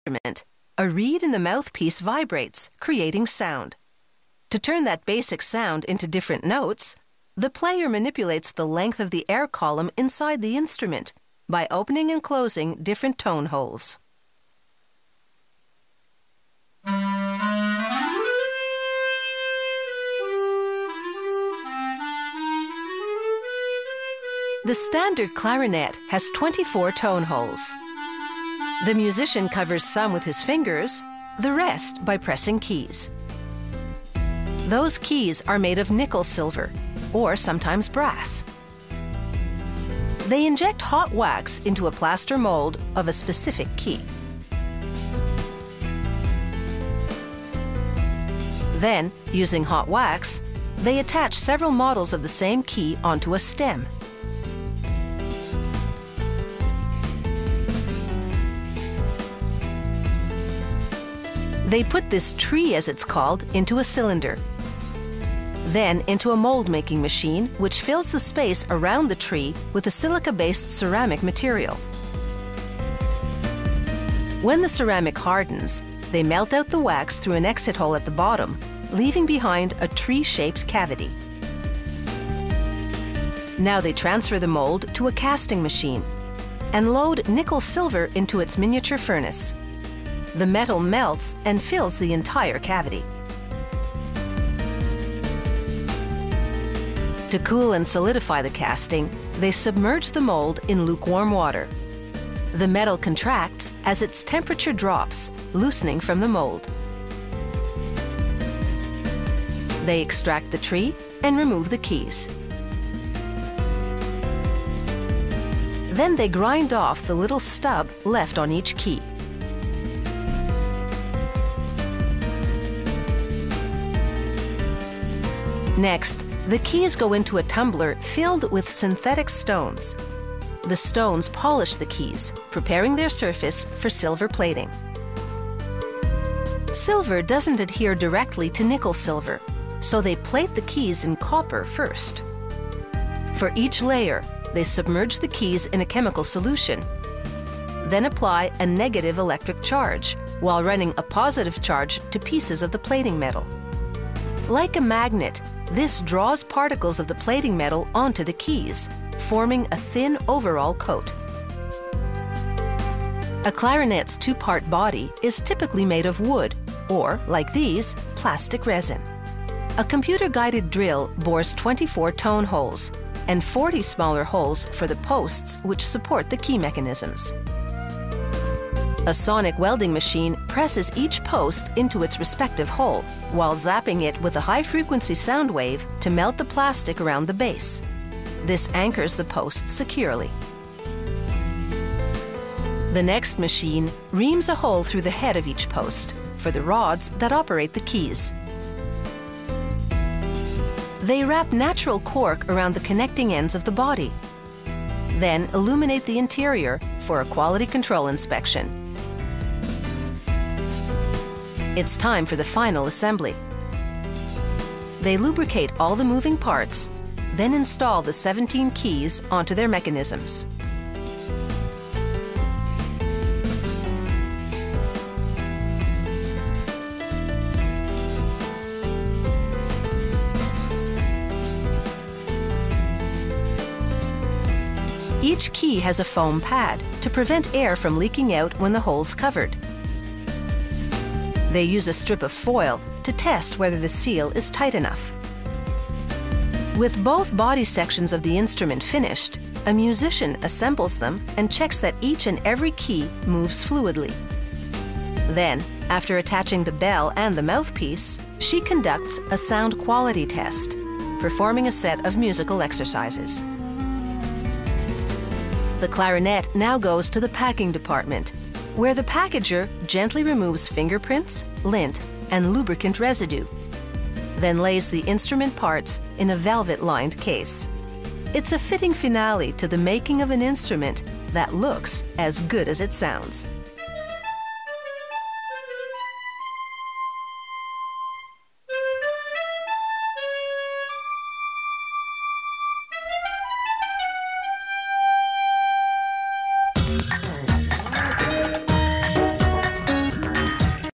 instrument, a reed in the mouthpiece vibrates, creating sound. To turn that basic sound into different notes, the player manipulates the length of the air column inside the instrument by opening and closing different tone holes. The standard clarinet has 24 tone holes. The musician covers some with his fingers, the rest by pressing keys. Those keys are made of nickel silver, or sometimes brass. They inject hot wax into a plaster mold of a specific key. Then, using hot wax, they attach several models of the same key onto a stem. They put this tree, as it's called, into a cylinder, then into a mold-making machine which fills the space around the tree with a silica-based ceramic material. When the ceramic hardens, they melt out the wax through an exit hole at the bottom, leaving behind a tree-shaped cavity. Now they transfer the mold to a casting machine and load nickel-silver into its miniature furnace. The metal melts and fills the entire cavity. To cool and solidify the casting, they submerge the mold in lukewarm water. The metal contracts as its temperature drops, loosening from the mold. They extract the tree and remove the keys. Then they grind off the little stub left on each key. Next, the keys go into a tumbler filled with synthetic stones. The stones polish the keys, preparing their surface for silver plating. Silver doesn't adhere directly to nickel silver, so they plate the keys in copper first. For each layer, they submerge the keys in a chemical solution, then apply a negative electric charge while running a positive charge to pieces of the plating metal. Like a magnet, this draws particles of the plating metal onto the keys, forming a thin overall coat. A clarinet's two-part body is typically made of wood, or, like these, plastic resin. A computer-guided drill bores 24 tone holes and 40 smaller holes for the posts which support the key mechanisms. A sonic welding machine presses each post into its respective hole while zapping it with a high-frequency sound wave to melt the plastic around the base. This anchors the post securely. The next machine reams a hole through the head of each post for the rods that operate the keys. They wrap natural cork around the connecting ends of the body, then illuminate the interior for a quality control inspection. It's time for the final assembly. They lubricate all the moving parts, then install the 17 keys onto their mechanisms. Each key has a foam pad to prevent air from leaking out when the hole's covered. They use a strip of foil to test whether the seal is tight enough. With both body sections of the instrument finished, a musician assembles them and checks that each and every key moves fluidly. Then, after attaching the bell and the mouthpiece, she conducts a sound quality test, performing a set of musical exercises. The clarinet now goes to the packing department, where the packager gently removes fingerprints, lint, and lubricant residue, then lays the instrument parts in a velvet-lined case. It's a fitting finale to the making of an instrument that looks as good as it sounds.